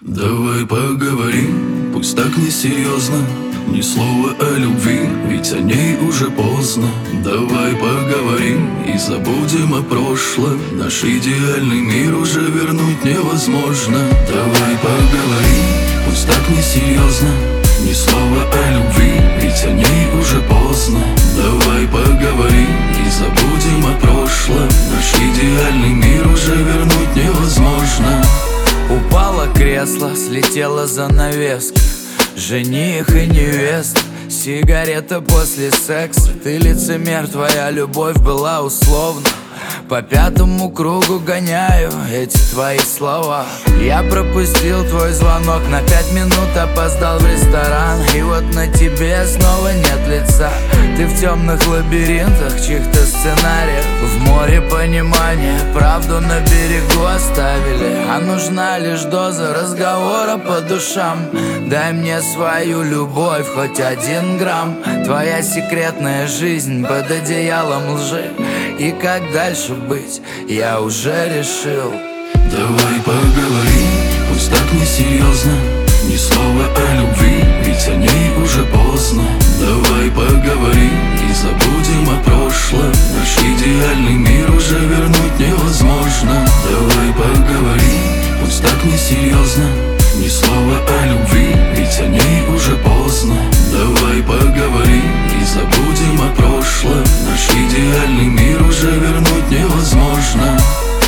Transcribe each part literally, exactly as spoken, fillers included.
Давай поговорим, пусть так несерьезно. Ни слова о любви, ведь о ней уже поздно. Давай поговорим и забудем о прошлом. Наш идеальный мир уже вернуть невозможно. Давай поговорим, пусть так несерьезно. Ни слова о любви, ведь о ней уже поздно. Давай поговорим и забудем о прошлом. Наш идеальный мир уже вернуть невозможно. Упало кресло, слетела занавеска. Жених и невеста, сигарета после секса. Ты лицемер, твоя любовь была условна. По пятому кругу гоняю эти твои слова. Я пропустил твой звонок, на пять минут опоздал в ресторан. И вот на тебе снова нет лица. Ты в темных лабиринтах чьих-то сценариев. В море понимания правду на берегу оставили. А нужна лишь доза разговора по душам. Дай мне свою любовь, хоть один грамм. Твоя секретная жизнь под одеялом лжи. И как дальше быть, я уже решил. Давай поговорим, пусть так несерьезно. Ни слова о любви, ведь о ней уже поздно. Давай поговорим и забудем о прошлом. Наш идеальный мир уже вернуть невозможно. Давай поговорим, пусть так несерьезно. Ни слова о любви, ведь о ней уже поздно. Давай поговорим и забудем о прошлом. Наш идеальный мир уже вернуть невозможно.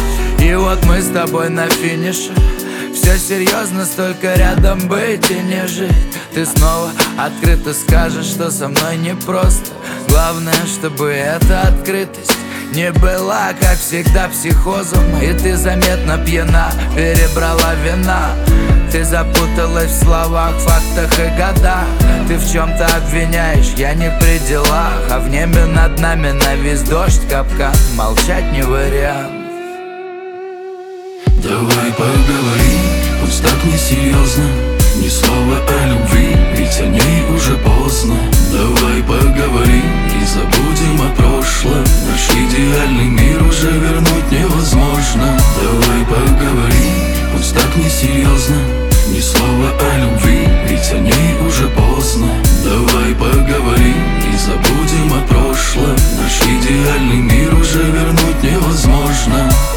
И вот мы с тобой на финише. Все серьезно, столько рядом быть и не жить. Ты снова открыто скажешь, что со мной непросто. Главное, чтобы эта открытость не была, как всегда, психозом. И ты заметно пьяна, перебрала вина. Ты запуталась в словах, фактах и годах. Ты в чем-то обвиняешь, я не при делах. А в небе над нами навис дождь, капкан. Молчать не вариант. Давай поговорим, пусть так несерьезно. Ни слова о любви, ведь о ней уже поздно. Давай поговорим и забудем о прошлом. Наш идеальный мир уже вернуть невозможно. Давай поговорим, пусть так несерьезно. Ни слова о любви, ведь о ней уже поздно. Давай поговорим и забудем о прошлом. Наш идеальный мир уже вернуть невозможно.